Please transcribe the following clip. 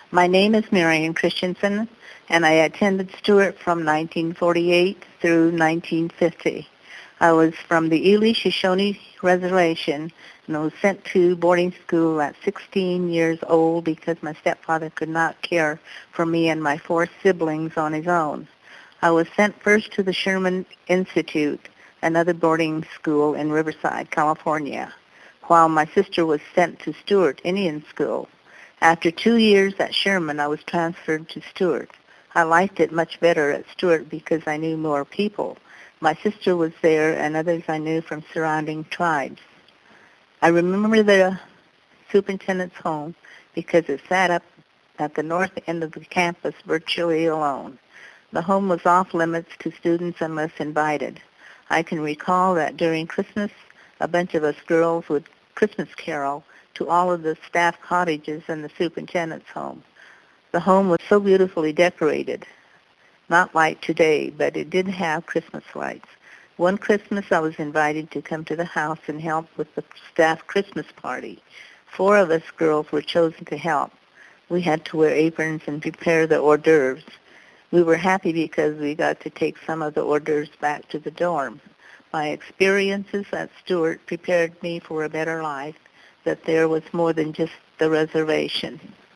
My name is Marion Christensen, and I attended Stewart from 1948 through 1950. I was from the Ely Shoshone Reservation and I was sent to boarding school at 16 years old because my stepfather could not care for me and my four siblings on his own. I was sent first to the Sherman Institute, another boarding school in Riverside, California, while my sister was sent to Stewart Indian School. After 2 years at Sherman, I was transferred to Stewart. I liked it much better at Stewart because I knew more people. My sister was there and others I knew from surrounding tribes. I remember the superintendent's home because it sat up at the north end of the campus virtually alone. The home was off limits to students unless invited. I can recall that during Christmas, a bunch of us girls would Christmas carol to all of the staff cottages in the superintendent's home. The home was so beautifully decorated, not like today, but it did have Christmas lights. One Christmas, I was invited to come to the house and help with the staff Christmas party. 4 of us girls were chosen to help. We had to wear aprons and prepare the hors d'oeuvres. We were happy because we got to take some of the hors d'oeuvres back to the dorm. My experiences at Stewart prepared me for a better life, that there was more than just the reservation.